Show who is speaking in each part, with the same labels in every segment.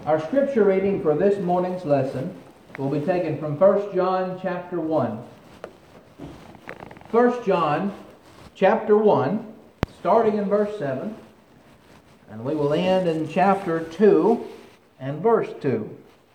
Speaker 1: Our scripture reading for this morning's lesson will be taken from 1 John chapter 1. 1 John chapter 1, starting in verse 7, and we will end in chapter 2 and verse 2.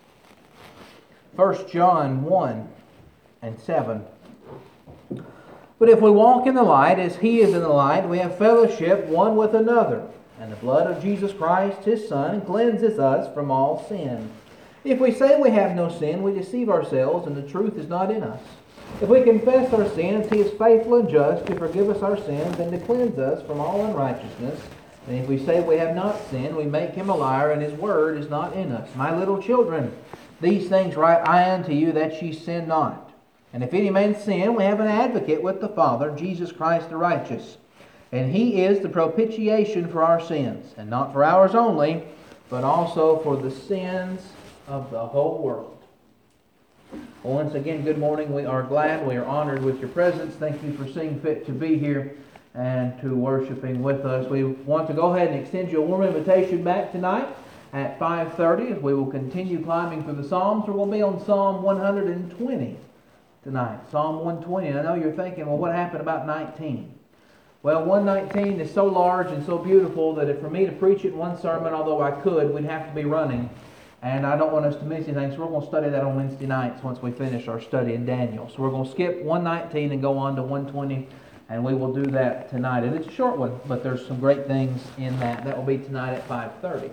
Speaker 1: 1 John 1 and 7. But if we walk in the light as He is in the light, we have fellowship one with another. And the blood of Jesus Christ, His Son, cleanses us from all sin. If we say we have no sin, we deceive ourselves, and the truth is not in us. If we confess our sins, He is faithful and just to forgive us our sins and to cleanse us from all unrighteousness. And if we say we have not sinned, we make Him a liar, and His word is not in us. My little children, these things write I unto you, that ye sin not. And if any man sin, we have an advocate with the Father, Jesus Christ the righteous. And He is the propitiation for our sins, and not for ours only, but also for the sins of the whole world. Well, once again, good morning. We are glad, we are honored with your presence. Thank you for seeing fit to be here and to worshiping with us. We want to go ahead and extend you a warm invitation back tonight at 5:30. We will continue climbing through the Psalms. We're going to be on Psalm 120 tonight. Psalm 120. I know you're thinking, well, what happened about 19? Well, 119 is so large and so beautiful that if for me to preach it in one sermon, although I could, we'd have to be running. And I don't want us to miss anything, so we're going to study that on Wednesday nights once we finish our study in Daniel. So we're going to skip 119 and go on to 120, and we will do that tonight. And it's a short one, but there's some great things in that. That will be tonight at 5:30.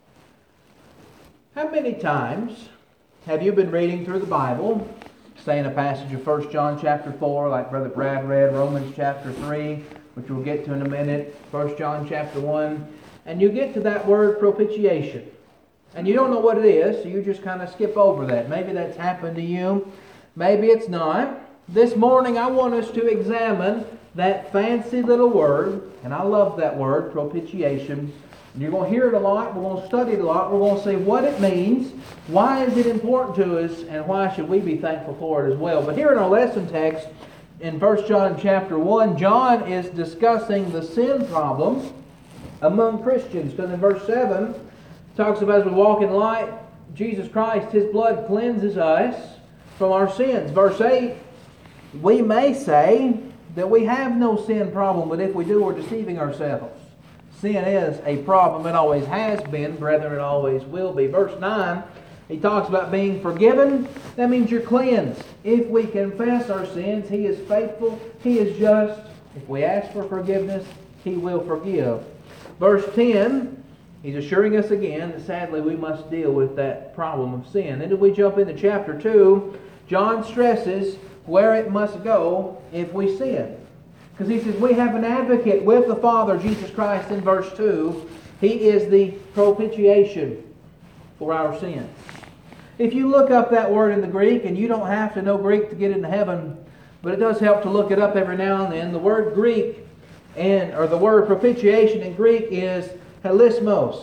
Speaker 1: How many times have you been reading through the Bible, saying a passage of 1 John chapter 4, like Brother Brad read, Romans chapter 3, which we'll get to in a minute, 1 John chapter 1, and you get to that word propitiation. And you don't know what it is, so you just kind of skip over that. Maybe that's happened to you. Maybe it's not. This morning I want us to examine that fancy little word, and I love that word, propitiation. And you're going to hear it a lot, we're going to study it a lot, we're going to see what it means, why is it important to us, and why should we be thankful for it as well. But here in our lesson text, in 1 John chapter 1, John is discussing the sin problem among Christians. Because in verse 7, it talks about as we walk in light, Jesus Christ, His blood cleanses us from our sins. Verse 8, we may say that we have no sin problem, but if we do, we're deceiving ourselves. Sin is a problem. It always has been. Brethren, it always will be. Verse 9, he talks about being forgiven. That means you're cleansed. If we confess our sins, He is faithful. He is just. If we ask for forgiveness, He will forgive. Verse 10, he's assuring us again that sadly we must deal with that problem of sin. And if we jump into chapter 2, John stresses where it must go if we sin. Because he says we have an advocate with the Father, Jesus Christ, in verse 2. He is the propitiation for our sins. If you look up that word in the Greek, and you don't have to know Greek to get into heaven, but it does help to look it up every now and then. The word Greek, or the word propitiation in Greek is hilasmos,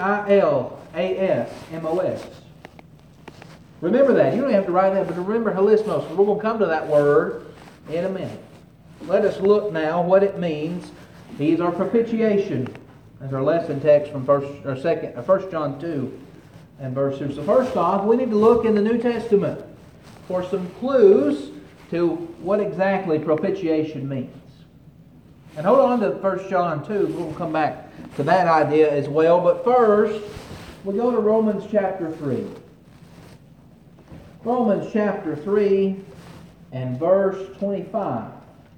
Speaker 1: Hilasmos. Remember that. You don't have to write that, but remember hilasmos. We're going to come to that word in a minute. Let us look now what it means. He's our propitiation. That's our lesson text from 1 John 2. And verse 2. So first off, we need to look in the New Testament for some clues to what exactly propitiation means. And hold on to 1 John 2. We'll come back to that idea as well. But first, we go to Romans chapter 3. Romans chapter 3 and verse 25.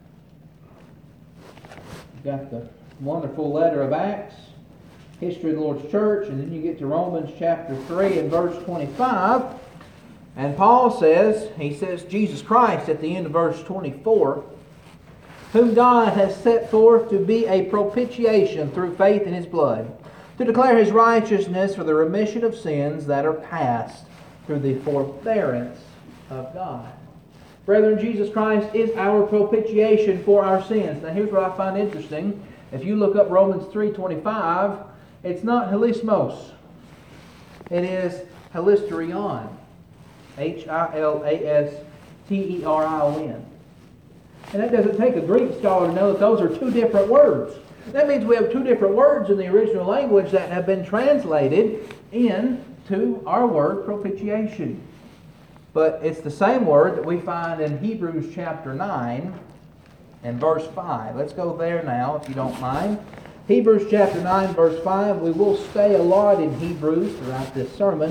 Speaker 1: You've got the wonderful letter of Acts, history of the Lord's church, and then you get to Romans chapter 3 and verse 25. And Paul says, he says Jesus Christ at the end of verse 24, whom God has set forth to be a propitiation through faith in His blood, to declare His righteousness for the remission of sins that are past through the forbearance of God. Brethren, Jesus Christ is our propitiation for our sins. Now here's what I find interesting. If you look up Romans 3:25, it's not hilasmos. It is hilasterion. Hilasterion. And that doesn't take a Greek scholar to know that those are two different words. That means we have two different words in the original language that have been translated in to our word propitiation. But it's the same word that we find in Hebrews chapter 9 and verse 5. Let's go there now, if you don't mind. Hebrews chapter 9, verse 5. We will stay a lot in Hebrews throughout this sermon.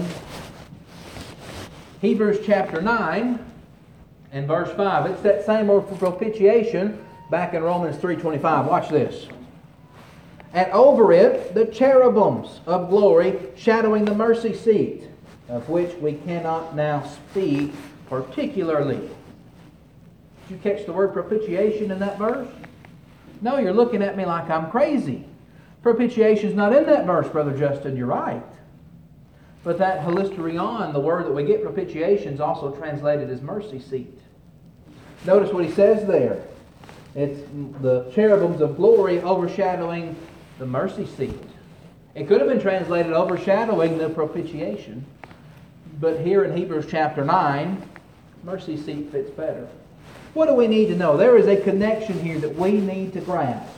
Speaker 1: Hebrews chapter 9 and verse 5. It's that same word for propitiation back in Romans 3:25. Watch this. And over it the cherubims of glory, shadowing the mercy seat, of which we cannot now speak particularly. Did you catch the word propitiation in that verse? No, you're looking at me like I'm crazy. Propitiation is not in that verse, Brother Justin. You're right. But that hilasterion, the word that we get propitiation, is also translated as mercy seat. Notice what he says there. It's the cherubims of glory overshadowing the mercy seat. It could have been translated overshadowing the propitiation. But here in Hebrews chapter 9, mercy seat fits better. What do we need to know? There is a connection here that we need to grasp.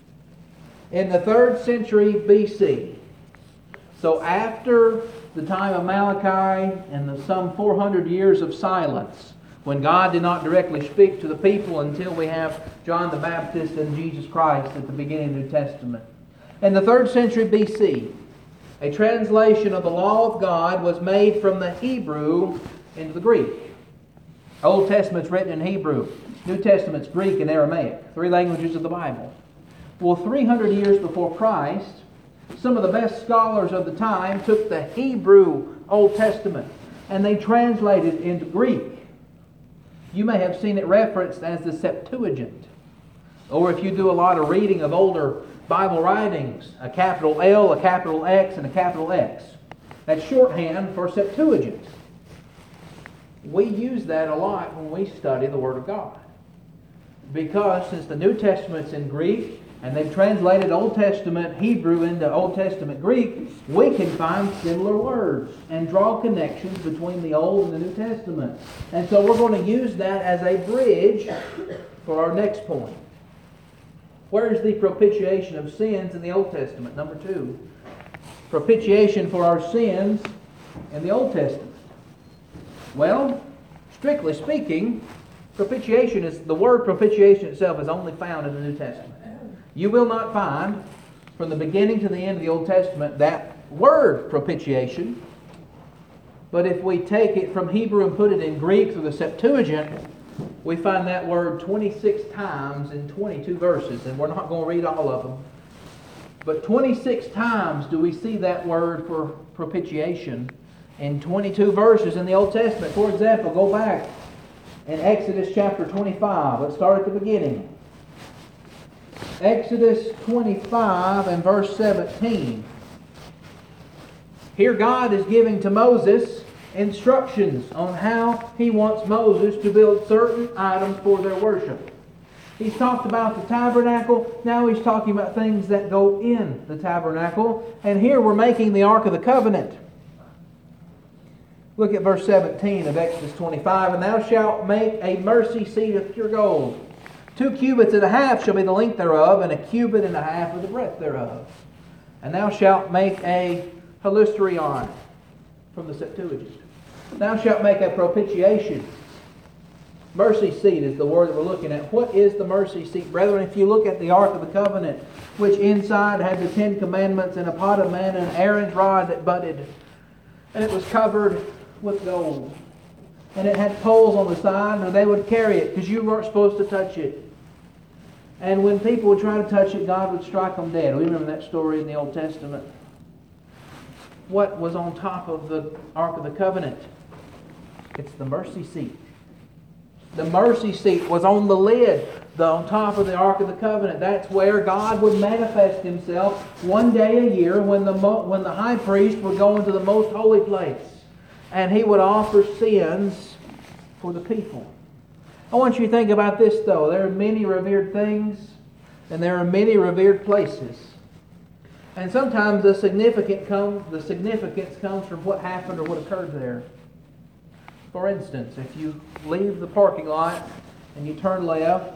Speaker 1: In the 3rd century BC, so after the time of Malachi and the some 400 years of silence, when God did not directly speak to the people until we have John the Baptist and Jesus Christ at the beginning of the New Testament. In the 3rd century BC, a translation of the law of God was made from the Hebrew into the Greek. Old Testament's written in Hebrew. New Testament's Greek and Aramaic, 3 languages of the Bible. Well, 300 years before Christ, some of the best scholars of the time took the Hebrew Old Testament and they translated it into Greek. You may have seen it referenced as the Septuagint. Or if you do a lot of reading of older Bible writings, a capital L, a capital X, and a capital X. That's shorthand for Septuagint. We use that a lot when we study the Word of God. Because since the New Testament's in Greek, and they've translated Old Testament Hebrew into Old Testament Greek, we can find similar words and draw connections between the Old and the New Testament. And so we're going to use that as a bridge for our next point. Where is the propitiation of sins in the Old Testament? Number 2. Propitiation for our sins in the Old Testament. Well, strictly speaking, the word propitiation itself is only found in the New Testament. You will not find, from the beginning to the end of the Old Testament, that word propitiation. But if we take it from Hebrew and put it in Greek through the Septuagint, we find that word 26 times in 22 verses. And we're not going to read all of them. But 26 times do we see that word for propitiation in 22 verses in the Old Testament. For example, go back in Exodus chapter 25. Let's start at the beginning. Exodus 25 and verse 17. Here God is giving to Moses instructions on how he wants Moses to build certain items for their worship. He's talked about the tabernacle. Now he's talking about things that go in the tabernacle. And here we're making the Ark of the Covenant. Look at verse 17 of Exodus 25. And thou shalt make a mercy seat of pure gold. 2 cubits and a half shall be the length thereof, and 1 cubit and a half of the breadth thereof. And thou shalt make a hilasterion from the Septuagint. Thou shalt make a propitiation. Mercy seat is the word that we're looking at. What is the mercy seat? Brethren, if you look at the Ark of the Covenant, which inside had the 10 Commandments and a pot of manna and Aaron's rod that budded, and it was covered with gold. And it had poles on the side, and they would carry it because you weren't supposed to touch it. And when people would try to touch it, God would strike them dead. We remember that story in the Old Testament. What was on top of the Ark of the Covenant? It's the mercy seat. The mercy seat was on the lid, on top of the Ark of the Covenant. That's where God would manifest Himself one day a year when the high priest would go into the most holy place. And he would offer sins for the people. I want you to think about this though. There are many revered things and there are many revered places. And sometimes the significance comes from what happened or what occurred there. For instance, if you leave the parking lot and you turn left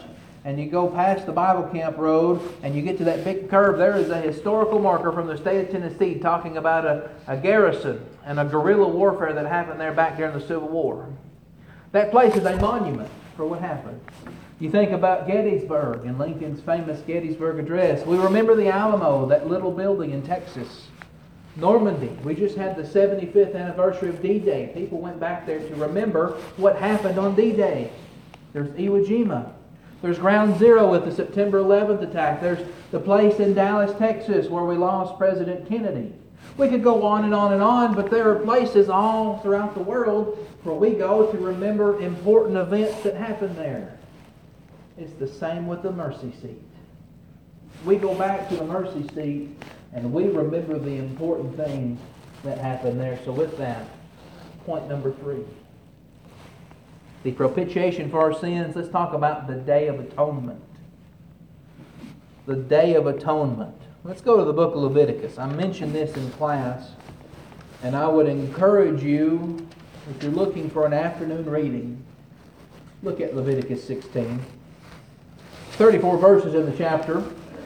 Speaker 1: and you go past the Bible Camp Road, and you get to that big curve, there is a historical marker from the state of Tennessee talking about a garrison and a guerrilla warfare that happened there back during the Civil War. That place is a monument for what happened. You think about Gettysburg and Lincoln's famous Gettysburg Address. We remember the Alamo, that little building in Texas. Normandy, we just had the 75th anniversary of D-Day. People went back there to remember what happened on D-Day. There's Iwo Jima. There's Ground Zero with the September 11th attack. There's the place in Dallas, Texas, where we lost President Kennedy. We could go on and on and on, but there are places all throughout the world where we go to remember important events that happened there. It's the same with the mercy seat. We go back to the mercy seat and we remember the important things that happened there. So with that, point number 3. The propitiation for our sins. Let's talk about the Day of Atonement. The Day of Atonement. Let's go to the book of Leviticus. I mentioned this in class, and I would encourage you, if you're looking for an afternoon reading, look at Leviticus 16. 34 verses in the chapter.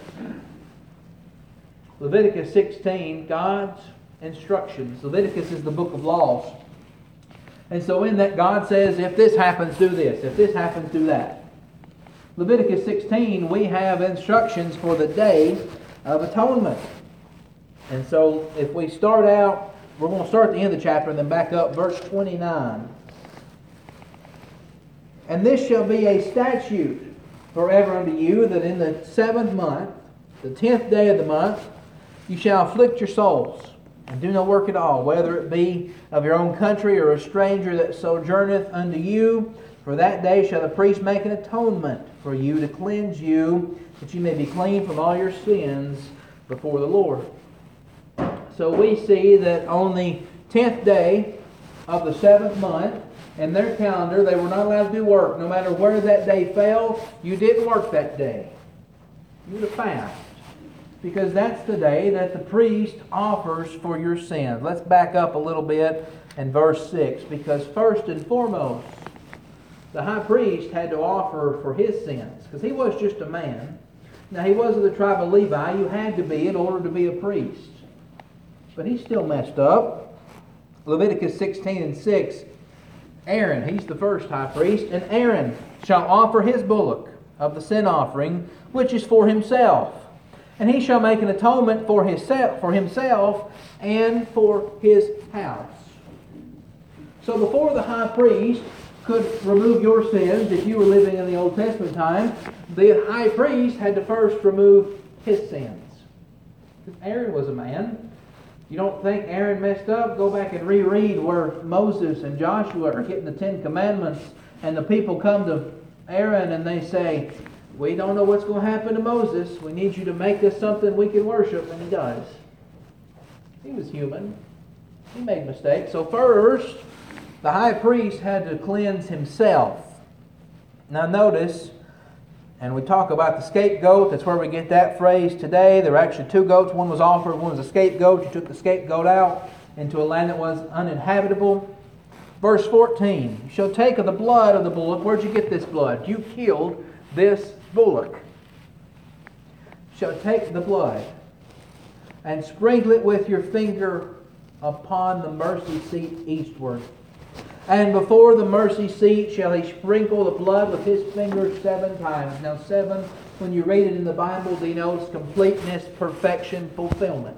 Speaker 1: Leviticus 16, God's instructions. Leviticus is the book of laws. And so in that, God says, if this happens, do this. If this happens, do that. Leviticus 16, we have instructions for the Day of Atonement. And so if we start out, we're going to start at the end of the chapter and then back up, verse 29. And this shall be a statute forever unto you, that in the 7th month, the 10th day of the month, you shall afflict your souls, and do no work at all, whether it be of your own country or a stranger that sojourneth unto you. For that day shall the priest make an atonement for you to cleanse you, that you may be clean from all your sins before the Lord. So we see that on the 10th day of the 7th month, in their calendar, they were not allowed to do work. No matter where that day fell, you didn't work that day. You would fast. Because that's the day that the priest offers for your sins. Let's back up a little bit in verse 6. Because first and foremost, the high priest had to offer for his sins. Because he was just a man. Now, he was of the tribe of Levi. You had to be in order to be a priest. But he still messed up. Leviticus 16 and 6. Aaron, he's the first high priest. And Aaron shall offer his bullock of the sin offering, which is for himself. And he shall make an atonement for himself and for his house. So before the high priest could remove your sins, if you were living in the Old Testament time, the high priest had to first remove his sins. Because Aaron was a man. You don't think Aaron messed up? Go back and reread where Moses and Joshua are getting the 10 Commandments, and the people come to Aaron and they say, we don't know what's going to happen to Moses. We need you to make us something we can worship. And he does. He was human. He made mistakes. So first, the high priest had to cleanse himself. Now notice, and we talk about the scapegoat. That's where we get that phrase today. There were actually 2 goats. One was offered. One was a scapegoat. You took the scapegoat out into a land that was uninhabitable. Verse 14. You shall take of the blood of the bullock. Where'd you get this blood? You killed this bullock. Shall take the blood and sprinkle it with your finger upon the mercy seat eastward. And before the mercy seat shall he sprinkle the blood with his finger 7 times. Now 7, when you read it in the Bible, denotes completeness, perfection, fulfillment.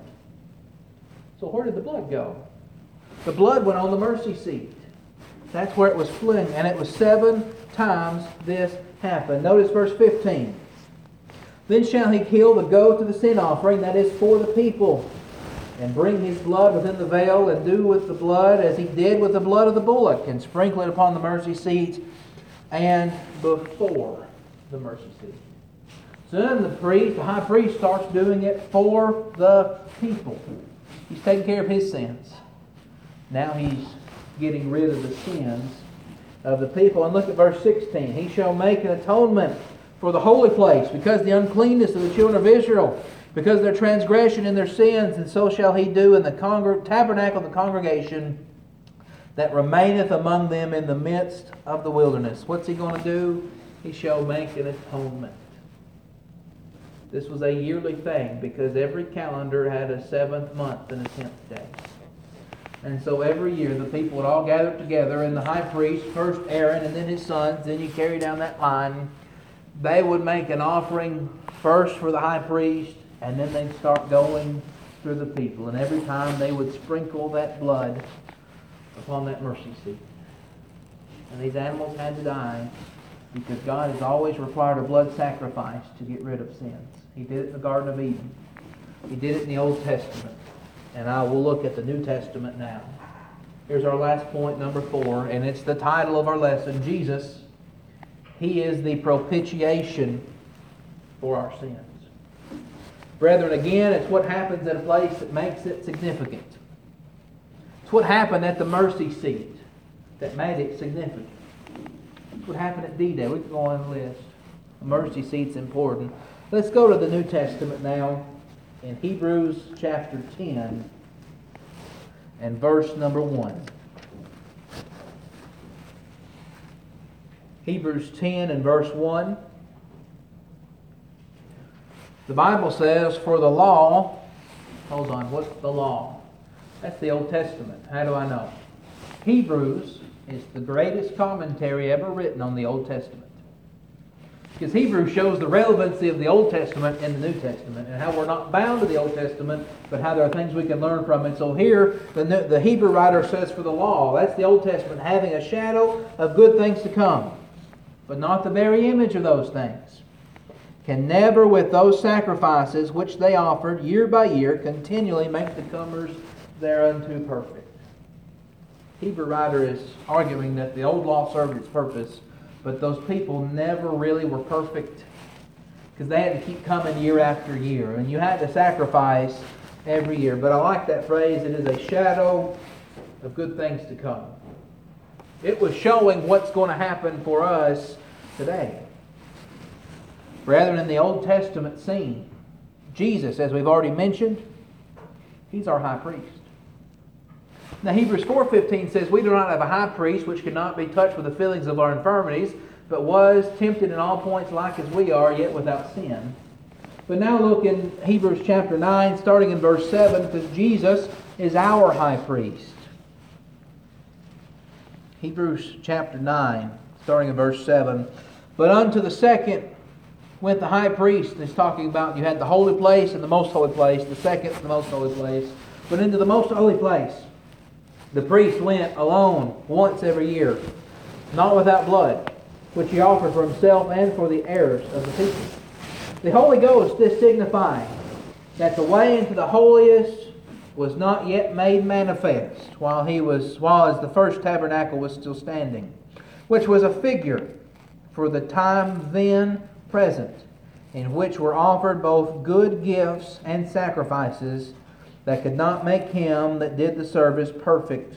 Speaker 1: So where did the blood go? The blood went on the mercy seat. That's where it was flung. And it was 7 times this happened. Notice verse 15. Then shall he kill the goat of the sin offering, that is for the people, and bring his blood within the veil, and do with the blood as he did with the blood of the bullock, and sprinkle it upon the mercy seat and before the mercy seat. So then the high priest starts doing it for the people. He's taking care of his sins. Now he's getting rid of the sins of the people. And look at verse 16. He shall make an atonement for the holy place, because the uncleanness of the children of Israel, because of their transgression and their sins, and so shall he do in the tabernacle of the congregation that remaineth among them in the midst of the wilderness. What's he going to do? He shall make an atonement. This was a yearly thing because every calendar had a 7th month and a 10th day. And so every year the people would all gather together, and the high priest, first Aaron and then his sons, then you carry down that line, they would make an offering first for the high priest, and then they'd start going through the people. And every time they would sprinkle that blood upon that mercy seat. And these animals had to die because God has always required a blood sacrifice to get rid of sins. He did it in the Garden of Eden. He did it in the Old Testament. And I will look at the New Testament now. Here's our last point, number 4, and it's the title of our lesson. Jesus, He is the propitiation for our sins. Brethren, again, it's what happens at a place that makes it significant. It's what happened at the mercy seat that made it significant. It's what happened at D-Day. We can go on the list. The mercy seat's important. Let's go to the New Testament now in Hebrews chapter 10 and verse number 1. Hebrews 10 and verse 1. The Bible says, for the law, hold on, what's the law? That's the Old Testament. How do I know? Hebrews is the greatest commentary ever written on the Old Testament. Because Hebrews shows the relevancy of the Old Testament and the New Testament, and how we're not bound to the Old Testament, but how there are things we can learn from it. So here, the Hebrew writer says for the law, that's the Old Testament, having a shadow of good things to come, but not the very image of those things, can never with those sacrifices which they offered year by year continually make the comers thereunto perfect. Hebrew writer is arguing that the old law served its purpose, but those people never really were perfect because they had to keep coming year after year, and you had to sacrifice every year. But I like that phrase, it is a shadow of good things to come. It was showing what's going to happen for us today. Rather than the Old Testament scene, Jesus, as we've already mentioned, He's our high priest. Now Hebrews 4:15 says, we do not have a high priest which cannot be touched with the feelings of our infirmities, but was tempted in all points like as we are, yet without sin. But now look in Hebrews chapter 9, starting in verse 7, because Jesus is our high priest. Hebrews chapter 9, starting in verse 7. But unto the second went the high priest. He's talking about you had the holy place and the most holy place, the second the most holy place. But into the most holy place the priest went alone once every year, not without blood, which he offered for himself and for the errors of the people. The Holy Ghost, this signifying that the way into the holiest was not yet made manifest, while as the first tabernacle was still standing, which was a figure for the time then present, in which were offered both good gifts and sacrifices that could not make him that did the service perfect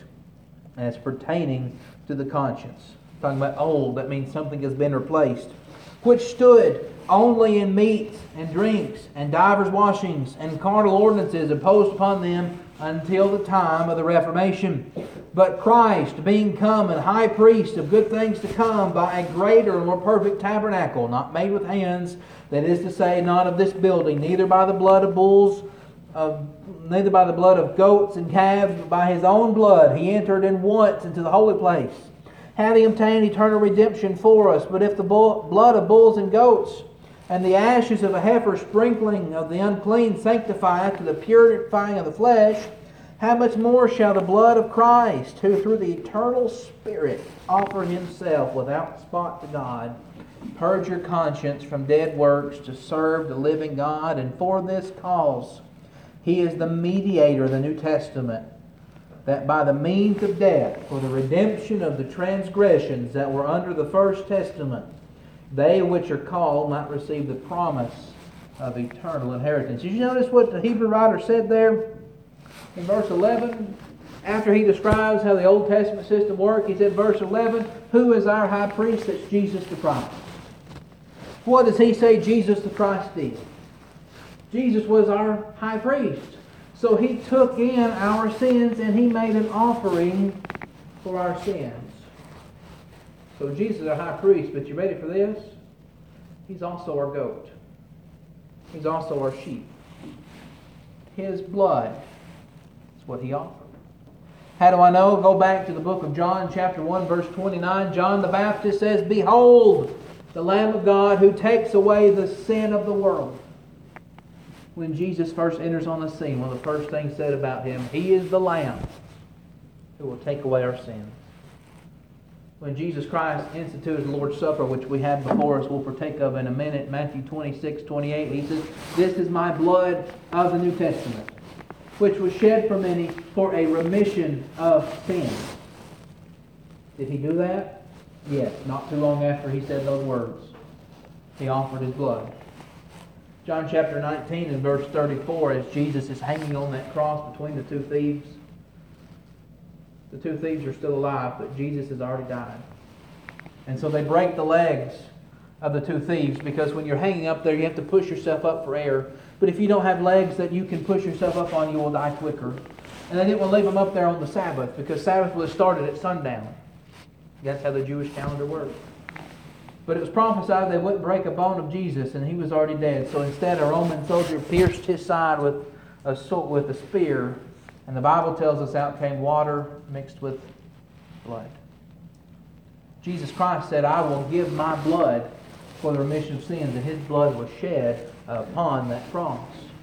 Speaker 1: as pertaining to the conscience. Talking about old, that means something has been replaced. Which stood only in meats and drinks and divers washings and carnal ordinances imposed upon them until the time of the Reformation. But Christ, being come and high priest of good things to come by a greater and more perfect tabernacle, not made with hands, that is to say, not of this building, neither by the blood of bulls, neither by the blood of goats and calves, but by His own blood He entered in once into the holy place, having obtained eternal redemption for us. But if the blood of bulls and goats and the ashes of a heifer sprinkling of the unclean sanctify to the purifying of the flesh, how much more shall the blood of Christ, who through the eternal Spirit offered Himself without spot to God, purge your conscience from dead works to serve the living God? And for this cause He is the mediator of the New Testament, that by the means of death, for the redemption of the transgressions that were under the first testament, they which are called might receive the promise of eternal inheritance. Did you notice what the Hebrew writer said there in verse 11? After he describes how the Old Testament system worked, he said, verse 11, who is our high priest? That's Jesus the Christ. What does he say Jesus the Christ did? Jesus was our high priest. So He took in our sins and He made an offering for our sins. So Jesus is our high priest, but you ready for this? He's also our goat. He's also our sheep. His blood is what He offered. How do I know? Go back to the book of John, chapter 1, verse 29. John the Baptist says, "Behold, the Lamb of God who takes away the sin of the world." When Jesus first enters on the scene, one of the first things said about Him, He is the Lamb who will take away our sins. When Jesus Christ instituted the Lord's Supper, which we have before us, we'll partake of in a minute, Matthew 26:28, He says, "This is my blood of the New Testament, which was shed for many for a remission of sins." Did He do that? Yes. Not too long after He said those words, He offered His blood. John chapter 19 and verse 34, as Jesus is hanging on that cross between the two thieves. The two thieves are still alive, but Jesus has already died. And so they break the legs of the two thieves, because when you're hanging up there, you have to push yourself up for air. But if you don't have legs that you can push yourself up on, you will die quicker. And they didn't want to leave them up there on the Sabbath, because Sabbath was started at sundown. That's how the Jewish calendar worked. But it was prophesied they wouldn't break a bone of Jesus, and He was already dead. So instead, a Roman soldier pierced His side with a spear, and the Bible tells us out came water mixed with blood. Jesus Christ said, "I will give my blood for the remission of sins," and His blood was shed upon that cross.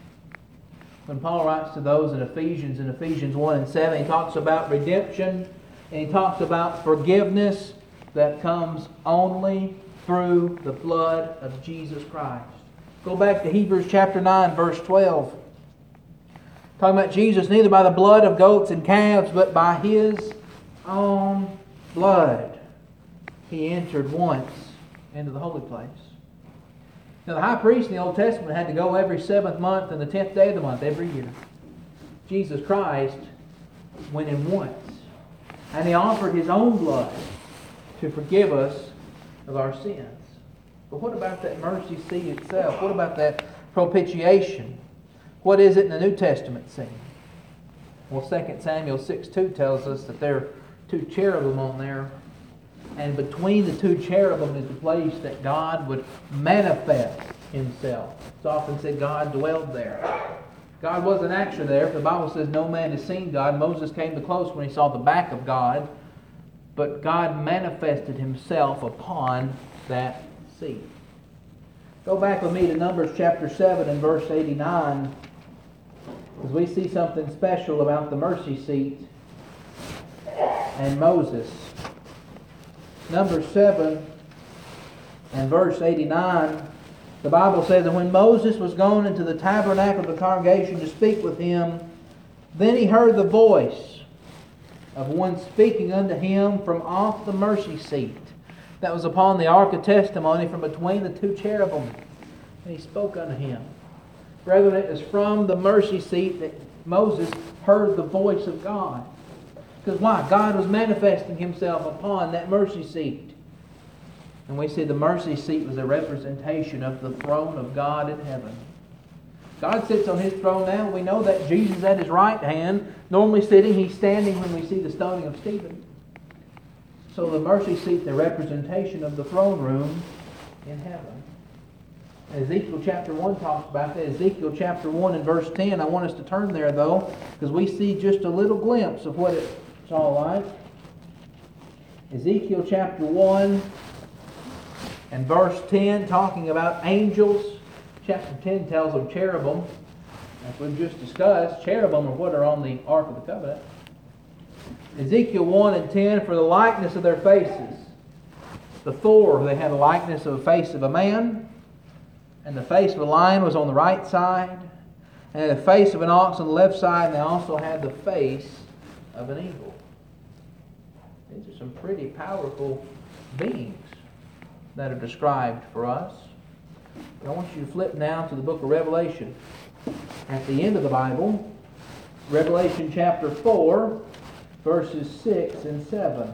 Speaker 1: When Paul writes to those in Ephesians 1 and 7, he talks about redemption, and he talks about forgiveness that comes only through the blood of Jesus Christ. Go back to Hebrews chapter 9, verse 12. Talking about Jesus, "Neither by the blood of goats and calves, but by His own blood He entered once into the holy place." Now the high priest in the Old Testament had to go every 7th month and the 10th day of the month every year. Jesus Christ went in once, and He offered His own blood to forgive us of our sins. But what about that mercy seat itself? What about that propitiation? What is it in the New Testament scene? Well, 2 Samuel 6:2 tells us that there are 2 cherubim on there, and between the 2 cherubim is the place that God would manifest Himself. It's often said God dwelled there. God wasn't actually there. The Bible says no man has seen God. Moses came too close when he saw the back of God. But God manifested Himself upon that seat. Go back with me to Numbers chapter 7 and verse 89, because we see something special about the mercy seat and Moses. Numbers 7 and verse 89, the Bible says, "And when Moses was gone into the tabernacle of the congregation to speak with him, then he heard the voice of one speaking unto him from off the mercy seat that was upon the ark of testimony, from between the 2 cherubim. And he spoke unto him." Brethren, it is from the mercy seat that Moses heard the voice of God. Because why? God was manifesting Himself upon that mercy seat. And we see the mercy seat was a representation of the throne of God in heaven. God sits on His throne now. We know that Jesus at His right hand, normally sitting, He's standing when we see the stoning of Stephen. So the mercy seat, the representation of the throne room in heaven. Ezekiel chapter 1 talks about that. Ezekiel chapter 1 and verse 10. I want us to turn there though, because we see just a little glimpse of what it's all like. Ezekiel chapter 1 and verse 10, talking about angels. Chapter 10 tells of cherubim. As we've just discussed, cherubim are what are on the Ark of the Covenant. Ezekiel 1 and 10, "For the likeness of their faces." The Thor, they had a likeness of the face of a man, and the face of a lion was on the right side, and the face of an ox on the left side, and they also had the face of an eagle. These are some pretty powerful beings that are described for us. I want you to flip now to the book of Revelation. At the end of the Bible, Revelation chapter 4, verses 6 and 7.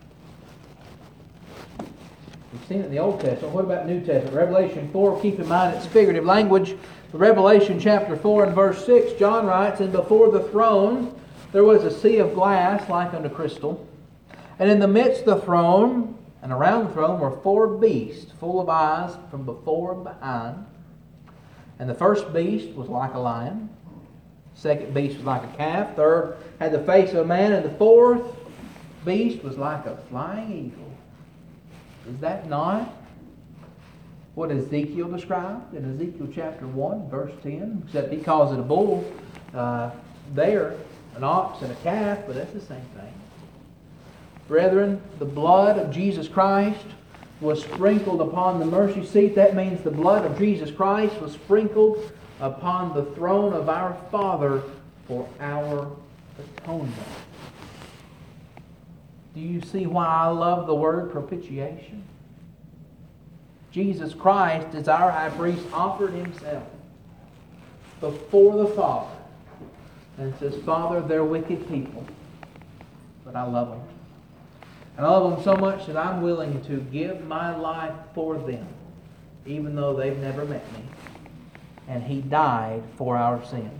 Speaker 1: We've seen it in the Old Testament. What about New Testament? Revelation 4, keep in mind it's figurative language. Revelation chapter 4 and verse 6, John writes, "And before the throne there was a sea of glass like unto crystal, and in the midst of the throne And around the throne were 4 beasts, full of eyes from before and behind. And the first beast was like a lion. The second beast was like a calf. Third had the face of a man. And the fourth beast was like a flying eagle. Is that not what Ezekiel described in Ezekiel chapter 1, verse 10? Except he calls it a bull there, an ox and a calf, but that's the same thing. Brethren, the blood of Jesus Christ was sprinkled upon the mercy seat. That means the blood of Jesus Christ was sprinkled upon the throne of our Father for our atonement. Do you see why I love the word propitiation? Jesus Christ, as our high priest, offered himself before the Father and says, Father, they're wicked people, but I love them. And I love them so much that I'm willing to give my life for them, even though they've never met me. And He died for our sins.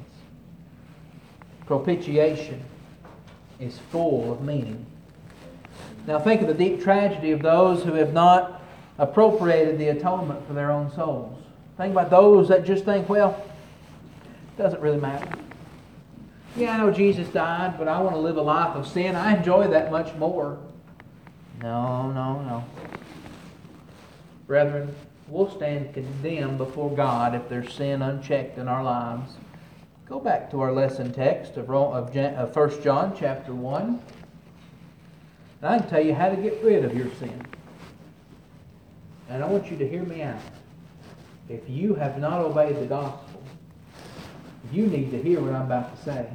Speaker 1: Propitiation is full of meaning. Now think of the deep tragedy of those who have not appropriated the atonement for their own souls. Think about those that just think, well, it doesn't really matter. Yeah, I know Jesus died, but I want to live a life of sin. I enjoy that much more. No. Brethren, we'll stand condemned before God if there's sin unchecked in our lives. Go back to our lesson text of 1 John chapter 1. And I can tell you how to get rid of your sin. And I want you to hear me out. If you have not obeyed the gospel, you need to hear what I'm about to say.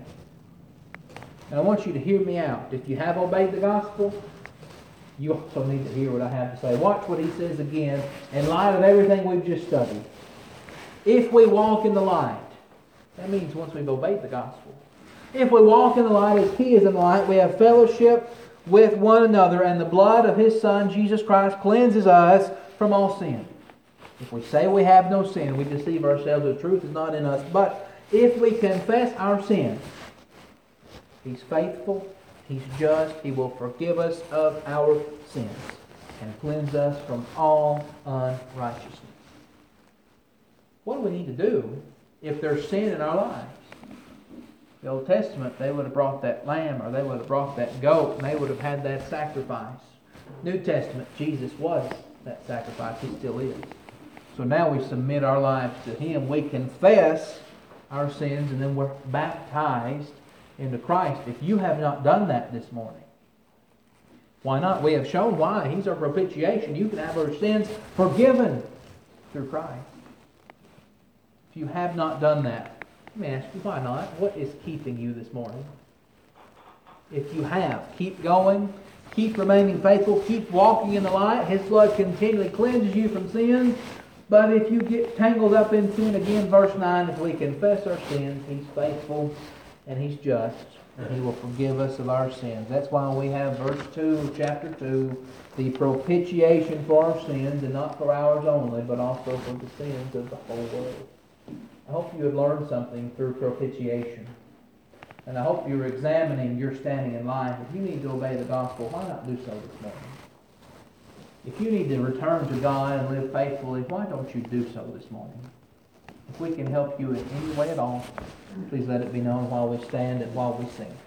Speaker 1: And I want you to hear me out. If you have obeyed the gospel, you also need to hear what I have to say. Watch what he says again in light of everything we've just studied. If we walk in the light, that means once we've obeyed the gospel. If we walk in the light as He is in the light, we have fellowship with one another, and the blood of His Son, Jesus Christ, cleanses us from all sin. If we say we have no sin, we deceive ourselves. The truth is not in us. But if we confess our sins, He's faithful, He's just, He will forgive us of our sins and cleanse us from all unrighteousness. What do we need to do if there's sin in our lives? The Old Testament, they would have brought that lamb or they would have brought that goat and they would have had that sacrifice. New Testament, Jesus was that sacrifice. He still is. So now we submit our lives to Him. We confess our sins and then we're baptized into Christ. If you have not done that this morning, why not? We have shown why. He's our propitiation. You can have our sins forgiven through Christ. If you have not done that, let me ask you, why not? What is keeping you this morning? If you have, keep going, keep remaining faithful, keep walking in the light. His blood continually cleanses you from sin. But if you get tangled up in sin, again, verse 9, if we confess our sins, He's faithful and He's just, and He will forgive us of our sins. That's why we have verse 2, chapter 2, the propitiation for our sins, and not for ours only, but also for the sins of the whole world. I hope you have learned something through propitiation. And I hope you're examining your standing in life. If you need to obey the gospel, why not do so this morning? If you need to return to God and live faithfully, why don't you do so this morning? If we can help you in any way at all, please let it be known while we stand and while we sing.